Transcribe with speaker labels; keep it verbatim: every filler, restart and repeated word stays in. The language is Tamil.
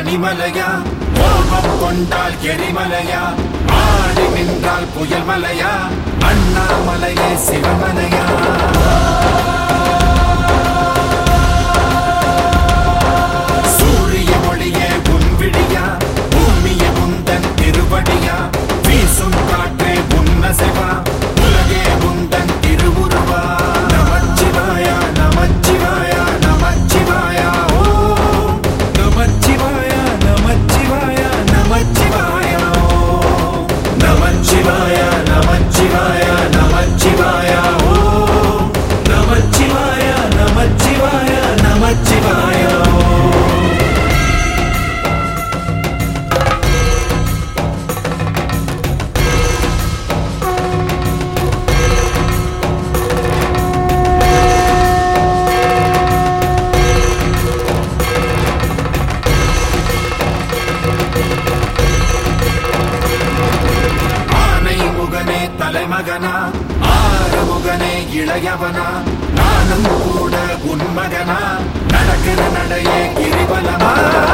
Speaker 1: பனிமலையா, கோபம் கொண்டால் எரிமலையா, ஆடி நின்றால் புயல் மலையா, அண்ணாமலையே சிவமலையா. சூரிய ஒளியே உன் விழியா, பூமிய உந்தன் திருவடியா, வீசும் காற்றே உன்னசைவா, உலகே உந்தன் திருவுருவா. நமச்சிவாயா நமச்சிவாயா நமச்சிவாயா ஓம் நமச்சிவாயா நமச்சிவாயா நமச்சிவாயா ஓம் நமச்சிவாயா நமச்சிவாயா நமச்சிவாயா ஓம் நமச்சிவாயா நமச்சிவாயா நமச்சிவாயா ஓம். தலைமகனா, ஆறுமுகனே இளையவனா, நானும் கூட உன்மகனா, நடக்கிற நடையே கிரிவலமா.